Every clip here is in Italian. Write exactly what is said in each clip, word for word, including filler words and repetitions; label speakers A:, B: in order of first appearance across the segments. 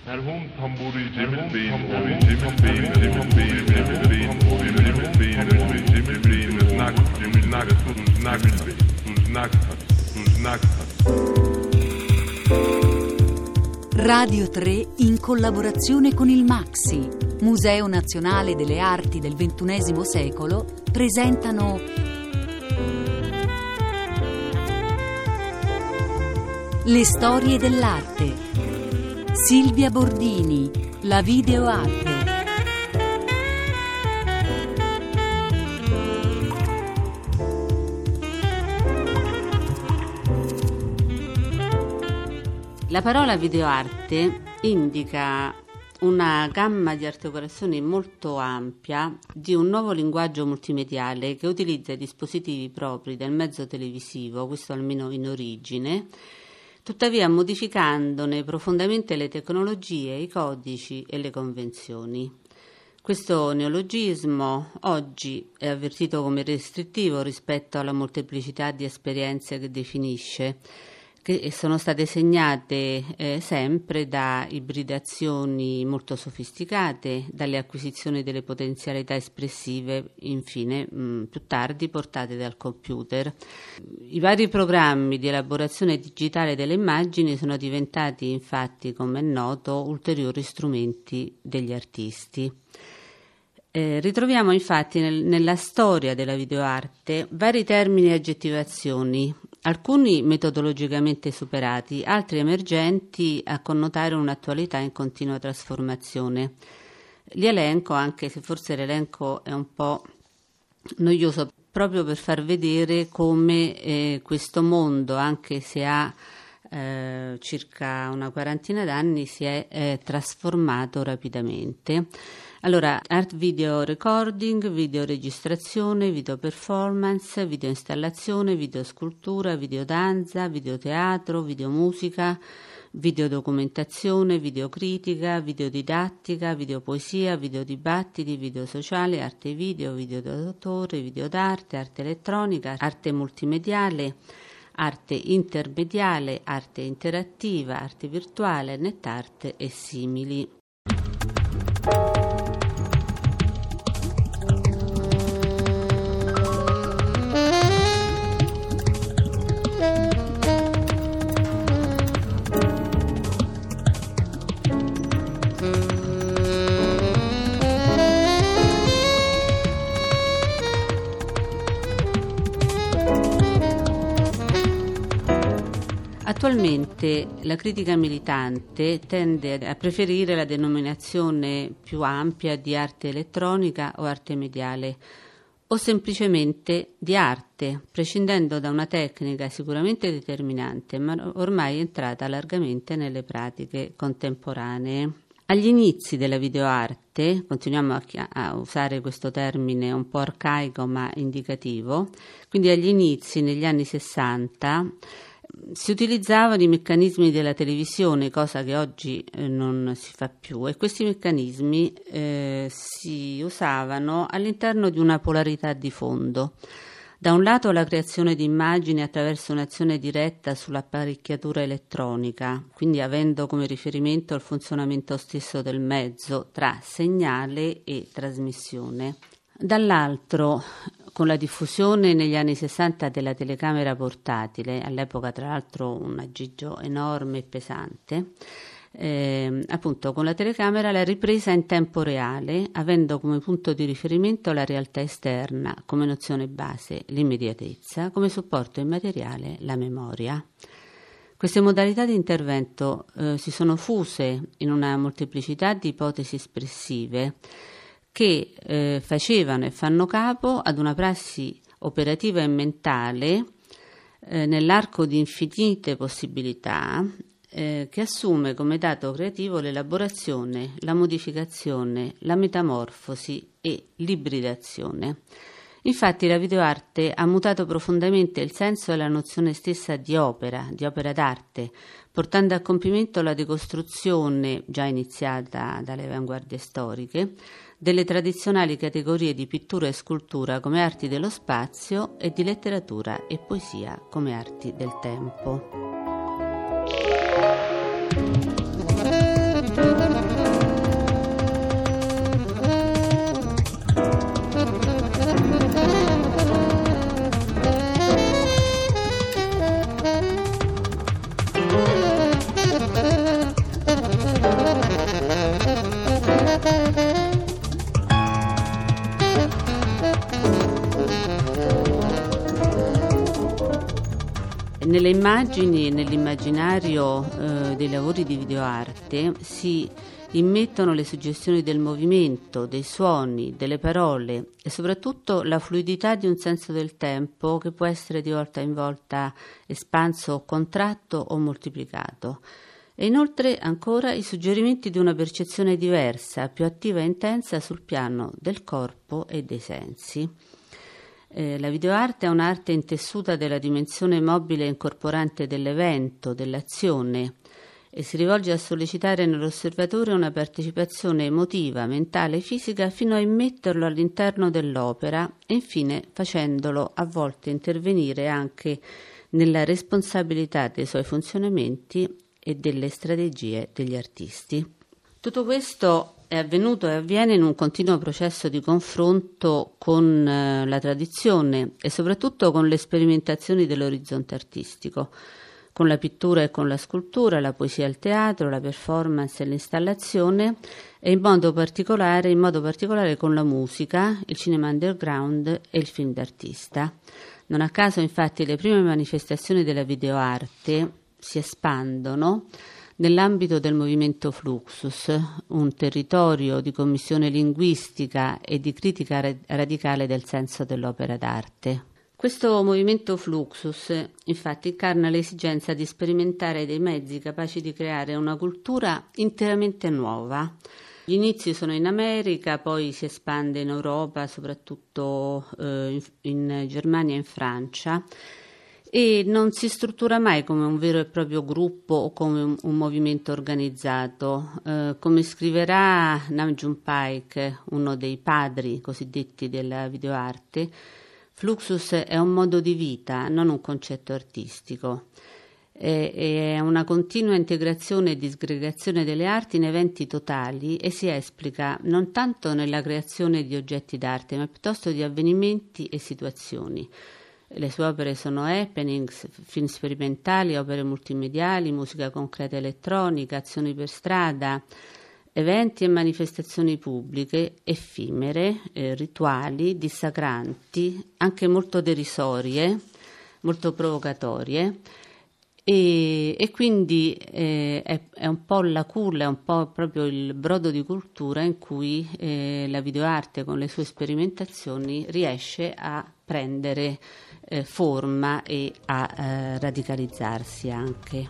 A: Merhum tamburi Cemil Bey'in oğlu Cemil Bey'in Cemil Bey'in Cemil Bey'in oğlu Cemil Bey'in oğlu Cemil Bey'in znak Cemil znak znak znak znak.
B: Radio tre in collaborazione con il MAXXI, Museo Nazionale delle Arti del ventunesimo secolo, presentano Le storie dell'arte. Silvia Bordini, la videoarte.
C: La parola videoarte indica una gamma di articolazioni molto ampia di un nuovo linguaggio multimediale che utilizza i dispositivi propri del mezzo televisivo, questo almeno in origine, tuttavia modificandone profondamente le tecnologie, i codici e le convenzioni. Questo neologismo oggi è avvertito come restrittivo rispetto alla molteplicità di esperienze che definisce, che sono state segnate eh, sempre da ibridazioni molto sofisticate, dalle acquisizioni delle potenzialità espressive, infine mh, più tardi portate dal computer. I vari programmi di elaborazione digitale delle immagini sono diventati, infatti, come è noto, ulteriori strumenti degli artisti. Eh, ritroviamo infatti nel, nella storia della videoarte vari termini e aggettivazioni, alcuni metodologicamente superati, altri emergenti a connotare un'attualità in continua trasformazione. Li elenco, anche se forse l'elenco è un po' noioso, proprio per far vedere come eh, questo mondo, anche se ha eh, circa una quarantina d'anni, si è eh, trasformato rapidamente. Allora, art video recording, video registrazione, video performance, video installazione, video scultura, video danza, video teatro, video musica, video documentazione, video critica, video didattica, video poesia, video dibattiti, video sociale, arte video, video d'autore, video d'arte, arte elettronica, arte multimediale, arte intermediale, arte interattiva, arte virtuale, netarte e simili. Attualmente la critica militante tende a preferire la denominazione più ampia di arte elettronica o arte mediale, o semplicemente di arte, prescindendo da una tecnica sicuramente determinante, ma ormai entrata largamente nelle pratiche contemporanee. Agli inizi della videoarte, continuiamo a, chi- a usare questo termine un po' arcaico ma indicativo, quindi agli inizi, negli anni sessanta, si utilizzavano i meccanismi della televisione, cosa che oggi eh, non si fa più, e questi meccanismi eh, si usavano all'interno di una polarità di fondo. Da un lato la creazione di immagini attraverso un'azione diretta sull'apparecchiatura elettronica, quindi avendo come riferimento il funzionamento stesso del mezzo tra segnale e trasmissione. Dall'altro, con la diffusione negli anni sessanta della telecamera portatile, all'epoca tra l'altro un aggeggio enorme e pesante, eh, appunto con la telecamera la ripresa in tempo reale, avendo come punto di riferimento la realtà esterna, come nozione base l'immediatezza, come supporto immateriale la memoria. Queste modalità di intervento eh, si sono fuse in una molteplicità di ipotesi espressive che eh, facevano e fanno capo ad una prassi operativa e mentale eh, nell'arco di infinite possibilità eh, che assume come dato creativo l'elaborazione, la modificazione, la metamorfosi e l'ibridazione. Infatti la videoarte ha mutato profondamente il senso e la nozione stessa di opera, di opera d'arte, portando a compimento la decostruzione, già iniziata dalle avanguardie storiche, delle tradizionali categorie di pittura e scultura come arti dello spazio e di letteratura e poesia come arti del tempo. Nelle immagini e nell'immaginario eh, dei lavori di videoarte si immettono le suggestioni del movimento, dei suoni, delle parole e soprattutto la fluidità di un senso del tempo che può essere di volta in volta espanso, contratto o moltiplicato. E inoltre ancora i suggerimenti di una percezione diversa, più attiva e intensa sul piano del corpo e dei sensi. Eh, la videoarte è un'arte intessuta della dimensione mobile e incorporante dell'evento, dell'azione, e si rivolge a sollecitare nell'osservatore una partecipazione emotiva, mentale e fisica fino a immetterlo all'interno dell'opera e infine facendolo a volte intervenire anche nella responsabilità dei suoi funzionamenti e delle strategie degli artisti. Tutto questo è avvenuto e avviene in un continuo processo di confronto con eh, la tradizione e soprattutto con le sperimentazioni dell'orizzonte artistico, con la pittura e con la scultura, la poesia e il teatro, la performance e l'installazione e in modo particolare, in modo particolare con la musica, il cinema underground e il film d'artista. Non a caso, infatti, le prime manifestazioni della videoarte si espandono nell'ambito del movimento Fluxus, un territorio di commissione linguistica e di critica radicale del senso dell'opera d'arte. Questo movimento Fluxus, infatti, incarna l'esigenza di sperimentare dei mezzi capaci di creare una cultura interamente nuova. Gli inizi sono in America, poi si espande in Europa, soprattutto eh, in, in Germania e in Francia, e non si struttura mai come un vero e proprio gruppo o come un, un movimento organizzato. Eh, come scriverà Nam June Paik, uno dei padri cosiddetti della videoarte, Fluxus è un modo di vita, non un concetto artistico. È, è una continua integrazione e disgregazione delle arti in eventi totali e si esplica non tanto nella creazione di oggetti d'arte, ma piuttosto di avvenimenti e situazioni. Le sue opere sono happenings, film sperimentali, opere multimediali, musica concreta elettronica, azioni per strada, eventi e manifestazioni pubbliche, effimere, eh, rituali, dissacranti, anche molto derisorie, molto provocatorie, e, e quindi eh, è, è un po' la culla, è un po' proprio il brodo di cultura in cui eh, la videoarte con le sue sperimentazioni riesce a prendere eh, forma e a eh, radicalizzarsi anche.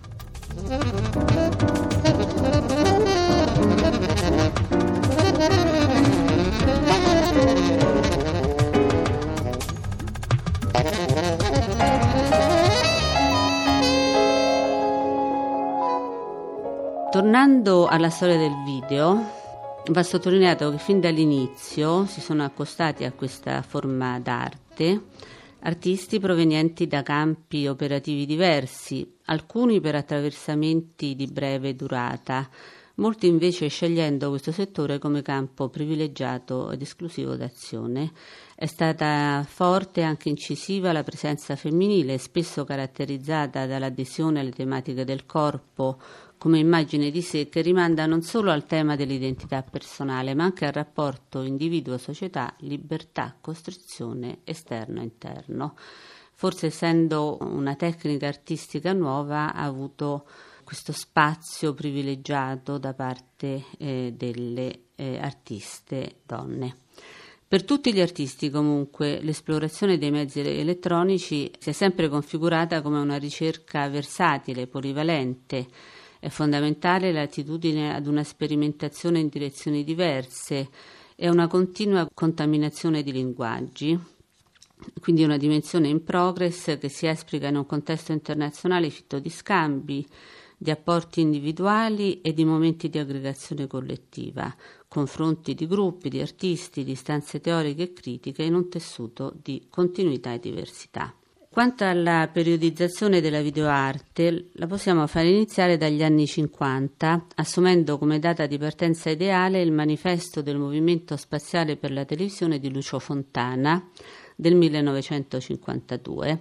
C: Tornando alla storia del video, va sottolineato che fin dall'inizio si sono accostati a questa forma d'arte artisti provenienti da campi operativi diversi, alcuni per attraversamenti di breve durata, molti invece scegliendo questo settore come campo privilegiato ed esclusivo d'azione. È stata forte e anche incisiva la presenza femminile, spesso caratterizzata dall'adesione alle tematiche del corpo come immagine di sé, che rimanda non solo al tema dell'identità personale, ma anche al rapporto individuo-società, libertà-costruzione esterno-interno. Forse, essendo una tecnica artistica nuova, ha avuto questo spazio privilegiato da parte eh, delle eh, artiste donne. Per tutti gli artisti, comunque, l'esplorazione dei mezzi elettronici si è sempre configurata come una ricerca versatile, polivalente. È fondamentale l'attitudine ad una sperimentazione in direzioni diverse e una continua contaminazione di linguaggi, quindi una dimensione in progress che si esplica in un contesto internazionale fitto di scambi, di apporti individuali e di momenti di aggregazione collettiva, confronti di gruppi, di artisti, di istanze teoriche e critiche in un tessuto di continuità e diversità. Quanto alla periodizzazione della videoarte, la possiamo fare iniziare dagli anni cinquanta, assumendo come data di partenza ideale il manifesto del Movimento Spaziale per la Televisione di Lucio Fontana del millenovecentocinquantadue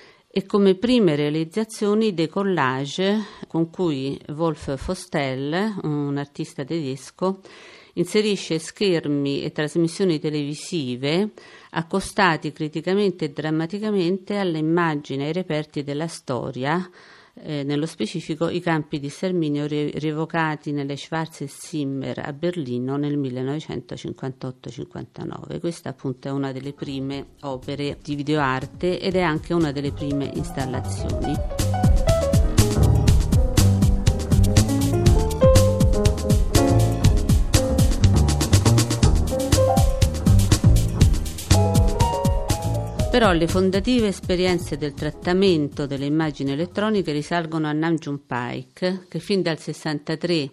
C: e come prime realizzazioni dei collage con cui Wolf Fostel, un artista tedesco, inserisce schermi e trasmissioni televisive accostati criticamente e drammaticamente alle immagini e ai reperti della storia, eh, nello specifico i campi di sterminio ri- rievocati nelle Schwarzes-Zimmer a Berlino nel millenovecentocinquantotto cinquantanove. Questa appunto è una delle prime opere di videoarte ed è anche una delle prime installazioni. Però le fondative esperienze del trattamento delle immagini elettroniche risalgono a Nam June Paik, che fin dal sessantatré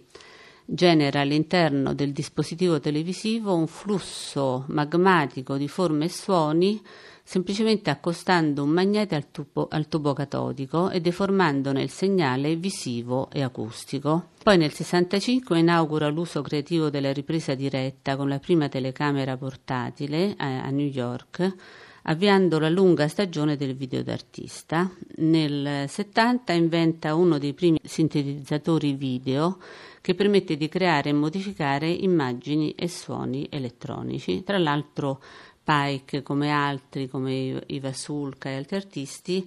C: genera all'interno del dispositivo televisivo un flusso magmatico di forme e suoni, semplicemente accostando un magnete al tubo, al tubo catodico e deformandone il segnale visivo e acustico. Poi nel sessantacinque inaugura l'uso creativo della ripresa diretta con la prima telecamera portatile a, a New York, avviando la lunga stagione del video d'artista. Nel settanta inventa uno dei primi sintetizzatori video che permette di creare e modificare immagini e suoni elettronici. Tra l'altro Paik, come altri, come Iva Sulca e altri artisti,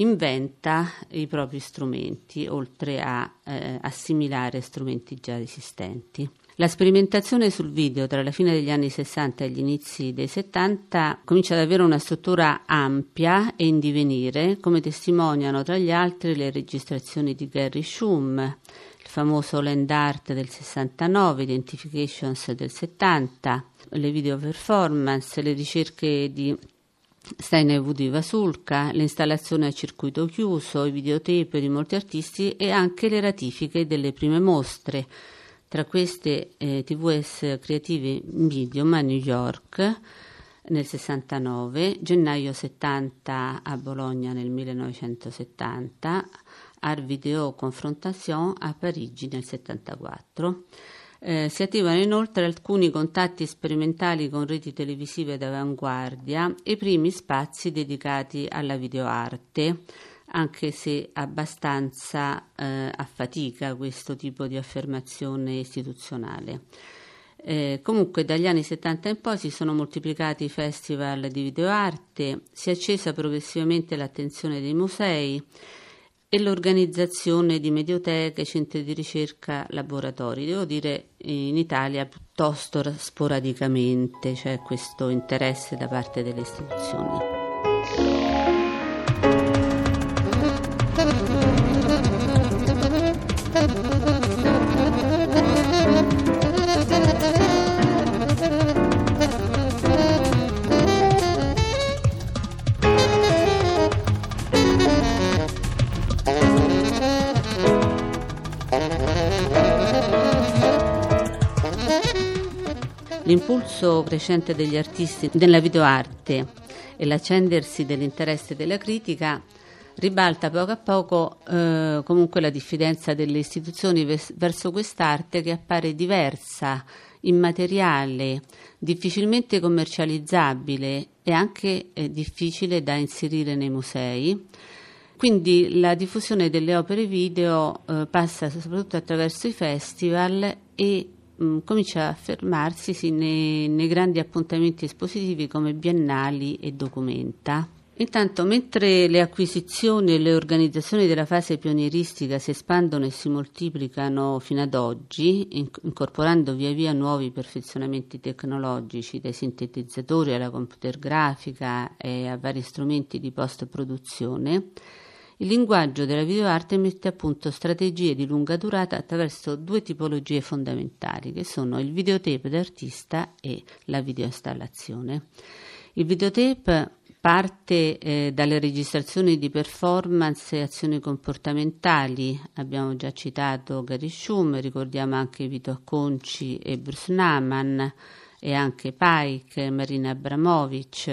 C: inventa i propri strumenti, oltre a eh, assimilare strumenti già esistenti. La sperimentazione sul video tra la fine degli anni sessanta e gli inizi dei settanta comincia ad avere una struttura ampia e in divenire, come testimoniano tra gli altri le registrazioni di Gerry Schum, il famoso Land Art del sessantanove, Identifications del settanta, le video performance, le ricerche di Steiner Wood di Vasulka, le installazioni a circuito chiuso, i videotape di molti artisti e anche le ratifiche delle prime mostre. Tra queste eh, T V S Creative Medium a New York nel sessantanove, gennaio settanta a Bologna nel millenovecentosettanta, Art Video Confrontation a Parigi nel settantaquattro. Eh, si attivano inoltre alcuni contatti sperimentali con reti televisive d'avanguardia e i primi spazi dedicati alla videoarte, anche se abbastanza eh, a fatica questo tipo di affermazione istituzionale. Eh, comunque dagli anni settanta in poi si sono moltiplicati i festival di videoarte, si è accesa progressivamente l'attenzione dei musei e l'organizzazione di medioteche, centri di ricerca, laboratori. Devo dire in Italia piuttosto sporadicamente c'è questo interesse da parte delle istituzioni. L'impulso crescente degli artisti nella videoarte e l'accendersi dell'interesse della critica ribalta poco a poco eh, comunque la diffidenza delle istituzioni vers- verso quest'arte che appare diversa, immateriale, difficilmente commercializzabile e anche eh, difficile da inserire nei musei. Quindi la diffusione delle opere video eh, passa soprattutto attraverso i festival e mh, comincia a affermarsi sì, nei, nei grandi appuntamenti espositivi come biennali e documenta. Intanto, mentre le acquisizioni e le organizzazioni della fase pionieristica si espandono e si moltiplicano fino ad oggi, incorporando via via nuovi perfezionamenti tecnologici, dai sintetizzatori alla computer grafica e a vari strumenti di post-produzione, il linguaggio della videoarte mette a punto strategie di lunga durata attraverso due tipologie fondamentali, che sono il videotape d'artista e la videoinstallazione. Il videotape parte eh, dalle registrazioni di performance e azioni comportamentali. Abbiamo già citato Gerry Schum, ricordiamo anche Vito Acconci e Bruce Nauman e anche Paik, Marina Abramovic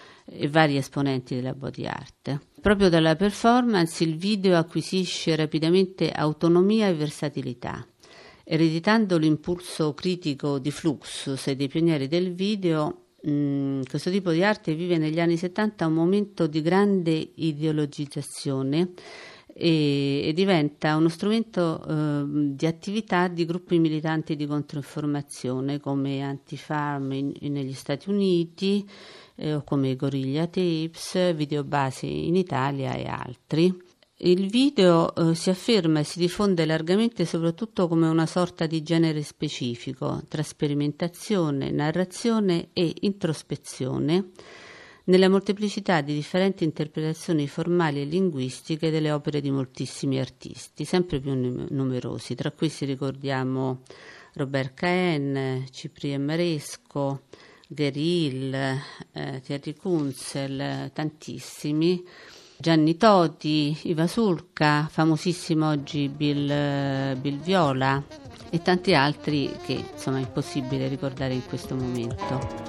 C: e vari esponenti della body art. Proprio dalla performance il video acquisisce rapidamente autonomia e versatilità. Ereditando l'impulso critico di Fluxus e dei pionieri del video, Mm, questo tipo di arte vive negli anni settanta un momento di grande ideologizzazione e, e diventa uno strumento eh, di attività di gruppi militanti di controinformazione come Antifarm in, in, negli Stati Uniti eh, o come Guerrilla Tapes, Videobase in Italia e altri. Il video eh, si afferma e si diffonde largamente soprattutto come una sorta di genere specifico tra sperimentazione, narrazione e introspezione nella molteplicità di differenti interpretazioni formali e linguistiche delle opere di moltissimi artisti, sempre più numerosi. Tra questi ricordiamo Robert Cahen, Cyprien Maresco, Gueril, eh, Thierry Kunzel, tantissimi, Gianni Toti, Iva Sulca, famosissimo oggi Bill, Bill Viola e tanti altri che insomma è impossibile ricordare in questo momento.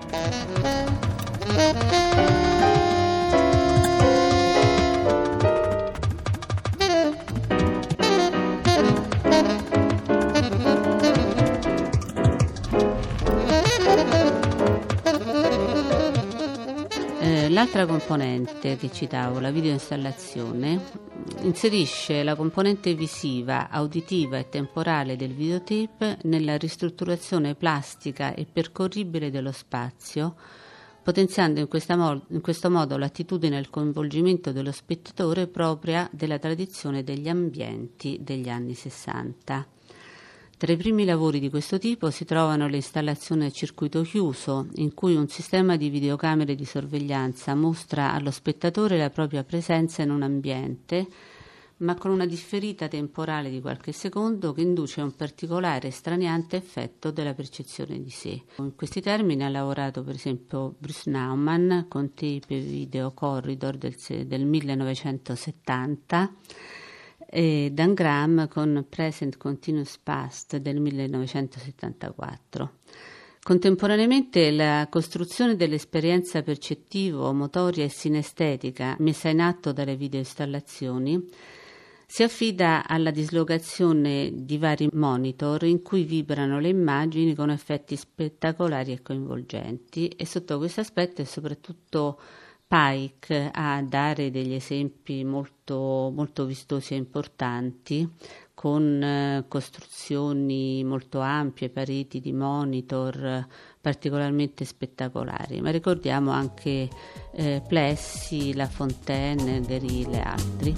C: Eh, l'altra componente che citavo, la videoinstallazione, inserisce la componente visiva, auditiva e temporale del videotape nella ristrutturazione plastica e percorribile dello spazio, potenziando in, questa mo- in questo modo l'attitudine al coinvolgimento dello spettatore propria della tradizione degli ambienti degli anni sessanta. Tra i primi lavori di questo tipo si trovano le installazioni a circuito chiuso, in cui un sistema di videocamere di sorveglianza mostra allo spettatore la propria presenza in un ambiente, ma con una differita temporale di qualche secondo che induce un particolare straniante effetto della percezione di sé. In questi termini ha lavorato per esempio Bruce Nauman con Tape Video Corridor del, del millenovecentosettanta e Dan Graham con Present Continuous Past del millenovecentosettantaquattro. Contemporaneamente la costruzione dell'esperienza percettivo-motoria e sinestetica messa in atto dalle videoinstallazioni si affida alla dislocazione di vari monitor in cui vibrano le immagini con effetti spettacolari e coinvolgenti, e sotto questo aspetto è soprattutto Pike a dare degli esempi molto, molto vistosi e importanti, con eh, costruzioni molto ampie, pareti di monitor eh, particolarmente spettacolari, ma ricordiamo anche eh, Plessi, La Fontaine, Guerril e altri.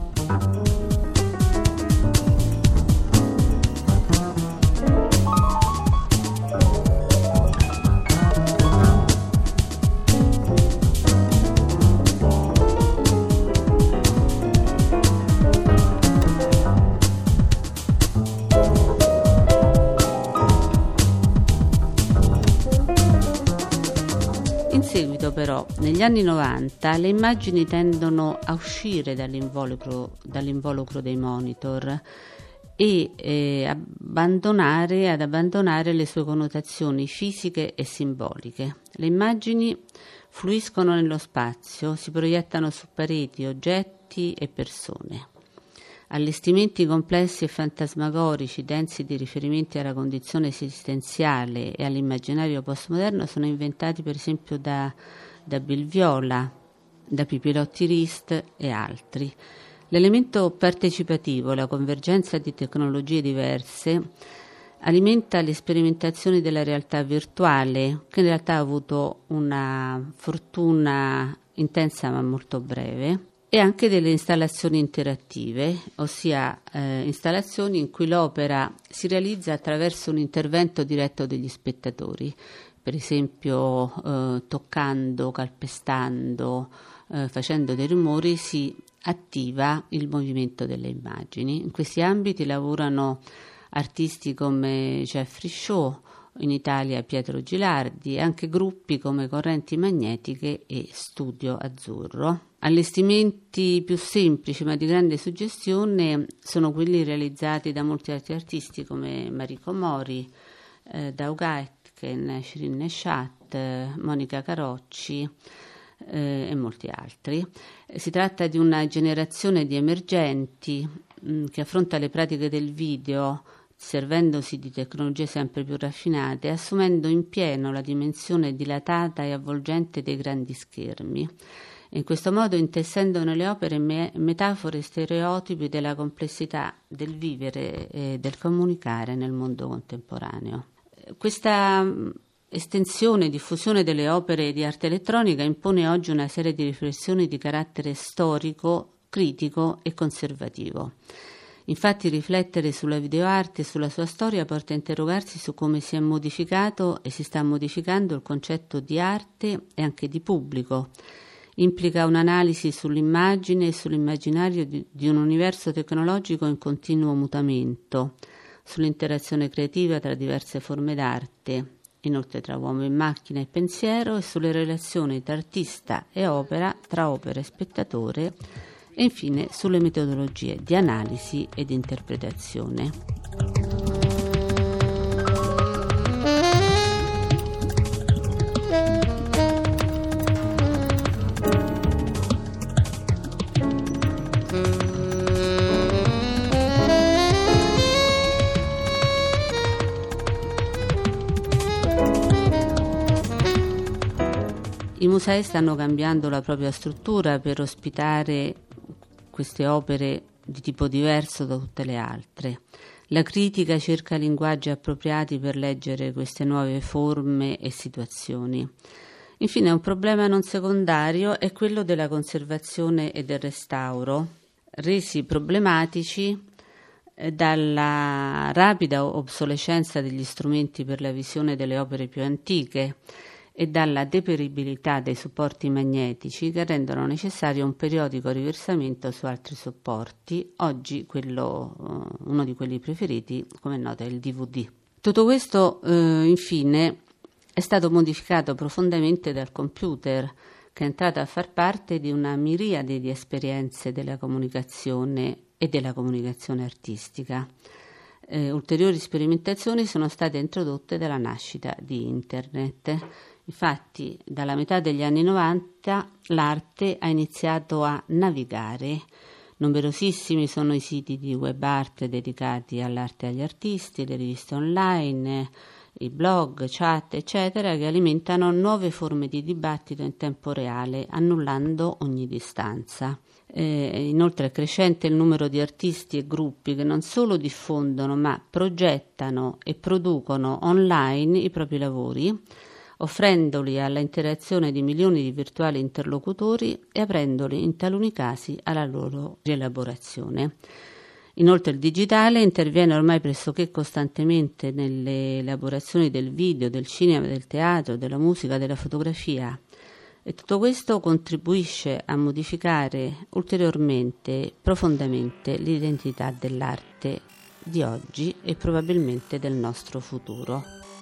C: In seguito però, negli anni novanta, le immagini tendono a uscire dall'involucro, dall'involucro dei monitor e eh, abbandonare, ad abbandonare le sue connotazioni fisiche e simboliche. Le immagini fluiscono nello spazio, si proiettano su pareti, oggetti e persone. Allestimenti complessi e fantasmagorici, densi di riferimenti alla condizione esistenziale e all'immaginario postmoderno, sono inventati per esempio da, da Bill Viola, da Pipilotti Rist e altri. L'elemento partecipativo, la convergenza di tecnologie diverse, alimenta le sperimentazioni della realtà virtuale, che in realtà ha avuto una fortuna intensa ma molto breve, e anche delle installazioni interattive, ossia eh, installazioni in cui l'opera si realizza attraverso un intervento diretto degli spettatori, per esempio eh, toccando, calpestando, eh, facendo dei rumori, si attiva il movimento delle immagini. In questi ambiti lavorano artisti come Jeffrey Shaw, in Italia Pietro Gilardi, e anche gruppi come Correnti Magnetiche e Studio Azzurro. Allestimenti più semplici ma di grande suggestione sono quelli realizzati da molti altri artisti come Mariko Mori, eh, Doug Aitken, Shirin Neshat, eh, Monica Carocci eh, e molti altri. Si tratta di una generazione di emergenti mh, che affronta le pratiche del video servendosi di tecnologie sempre più raffinate, assumendo in pieno la dimensione dilatata e avvolgente dei grandi schermi. in questo modo intessendo nelle opere me- metafore e stereotipi della complessità del vivere e del comunicare nel mondo contemporaneo. Questa estensione e diffusione delle opere di arte elettronica impone oggi una serie di riflessioni di carattere storico, critico e conservativo. Infatti riflettere sulla videoarte e sulla sua storia porta a interrogarsi su come si è modificato e si sta modificando il concetto di arte e anche di pubblico. Implica un'analisi sull'immagine e sull'immaginario di, di un universo tecnologico in continuo mutamento, sull'interazione creativa tra diverse forme d'arte, inoltre tra uomo e macchina e pensiero, e sulle relazioni tra artista e opera, tra opera e spettatore, e infine sulle metodologie di analisi e di interpretazione. I musei stanno cambiando la propria struttura per ospitare queste opere di tipo diverso da tutte le altre. La critica cerca linguaggi appropriati per leggere queste nuove forme e situazioni. Infine, un problema non secondario è quello della conservazione e del restauro, resi problematici dalla rapida obsolescenza degli strumenti per la visione delle opere più antiche e dalla deperibilità dei supporti magnetici che rendono necessario un periodico riversamento su altri supporti, oggi quello, uno di quelli preferiti, come è noto, è il D V D. Tutto questo, eh, infine, è stato modificato profondamente dal computer, che è entrato a far parte di una miriade di esperienze della comunicazione e della comunicazione artistica. Eh, ulteriori sperimentazioni sono state introdotte dalla nascita di Internet. Infatti, dalla metà degli anni novanta l'arte ha iniziato a navigare. Numerosissimi sono i siti di web art dedicati all'arte e agli artisti, le riviste online, i blog, chat, eccetera, che alimentano nuove forme di dibattito in tempo reale, annullando ogni distanza. Eh, inoltre è crescente il numero di artisti e gruppi che non solo diffondono, ma progettano e producono online i propri lavori, offrendoli alla interazione di milioni di virtuali interlocutori e aprendoli in taluni casi alla loro rielaborazione. Inoltre il digitale interviene ormai pressoché costantemente nelle elaborazioni del video, del cinema, del teatro, della musica, della fotografia, e tutto questo contribuisce a modificare ulteriormente, profondamente l'identità dell'arte di oggi e probabilmente del nostro futuro.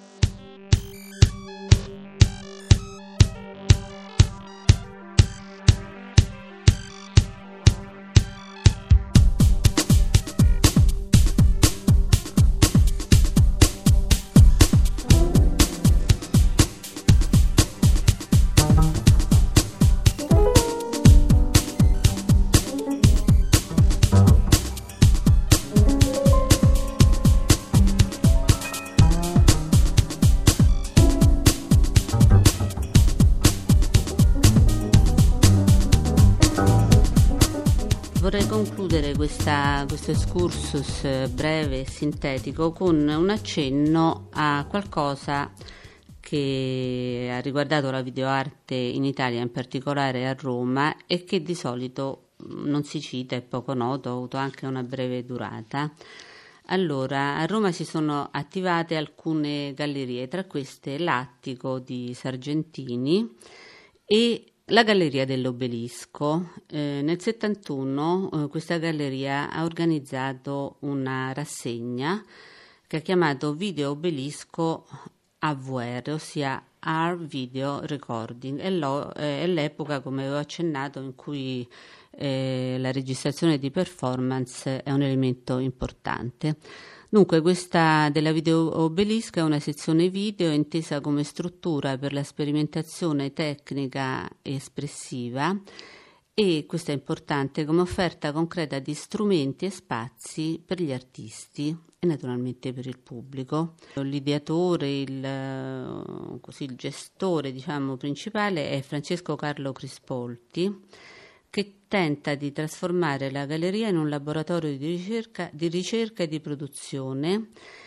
C: Vorrei concludere questa, questo excursus breve e sintetico con un accenno a qualcosa che ha riguardato la videoarte in Italia, in particolare a Roma, e che di solito non si cita, è poco noto, ha avuto anche una breve durata. Allora, a Roma si sono attivate alcune gallerie, tra queste l'Attico di Sargentini e la Galleria dell'Obelisco. Eh, nel settantuno eh, questa galleria ha organizzato una rassegna che ha chiamato Video Obelisco A V R, ossia Art Video Recording. È, lo, eh, è l'epoca, come avevo accennato, in cui eh, la registrazione di performance è un elemento importante. Dunque, questa della Video Obelisco è una sezione video intesa come struttura per la sperimentazione tecnica e espressiva e questo è importante come offerta concreta di strumenti e spazi per gli artisti e naturalmente per il pubblico. L'ideatore, il, così, il gestore diciamo, principale è Francesco Carlo Crispolti, che tenta di trasformare la galleria in un laboratorio di ricerca, di ricerca e di produzione,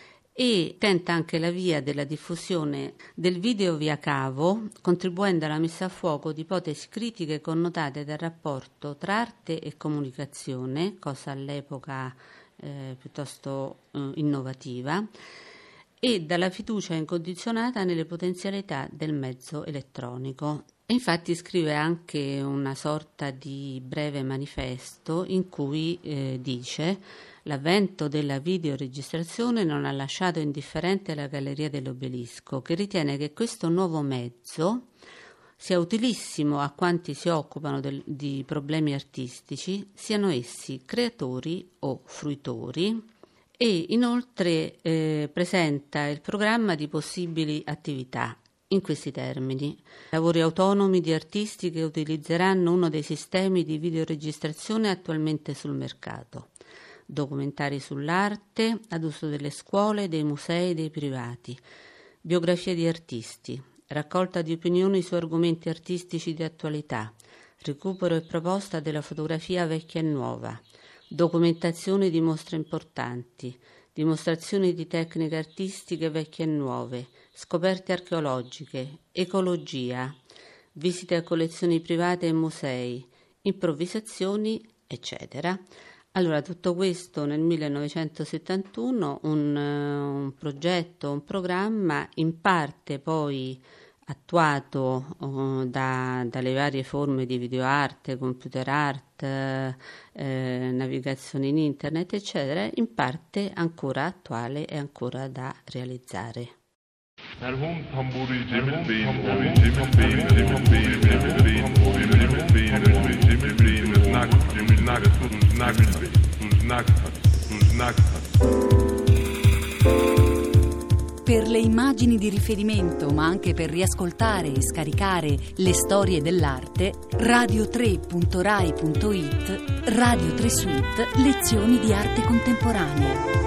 C: e tenta anche la via della diffusione del video via cavo, contribuendo alla messa a fuoco di ipotesi critiche connotate dal rapporto tra arte e comunicazione, cosa all'epoca eh, piuttosto eh, innovativa, e dalla fiducia incondizionata nelle potenzialità del mezzo elettronico. E infatti scrive anche una sorta di breve manifesto in cui eh, dice: l'avvento della videoregistrazione non ha lasciato indifferente la Galleria dell'Obelisco, che ritiene che questo nuovo mezzo sia utilissimo a quanti si occupano del, di problemi artistici, siano essi creatori o fruitori, e inoltre eh, presenta il programma di possibili attività. In questi termini: lavori autonomi di artisti che utilizzeranno uno dei sistemi di videoregistrazione attualmente sul mercato, documentari sull'arte ad uso delle scuole, dei musei e dei privati, biografie di artisti, raccolta di opinioni su argomenti artistici di attualità, recupero e proposta della fotografia vecchia e nuova, documentazione di mostre importanti, dimostrazioni di tecniche artistiche vecchie e nuove, scoperte archeologiche, ecologia, visite a collezioni private e musei, improvvisazioni, eccetera. Allora, tutto questo nel millenovecentosettantuno, un, un progetto, un programma in parte poi attuato uh, da, dalle varie forme di videoarte, computer art, eh, navigazione in internet, eccetera, in parte ancora attuale e ancora da realizzare.
A: Merhum tamburi Cemil Bey'in, Cemil Bey'in, Cemil Bey'in, Cemil Bey'in, Cemil Bey'in, Cemil Bey'in, Znak, Cemil Znak, Znak Bey, Znak, Znak.
B: Per le immagini di riferimento, ma anche per riascoltare e scaricare le storie dell'arte, radio tre punto rai punto it, Radio tre Suite, lezioni di arte contemporanea.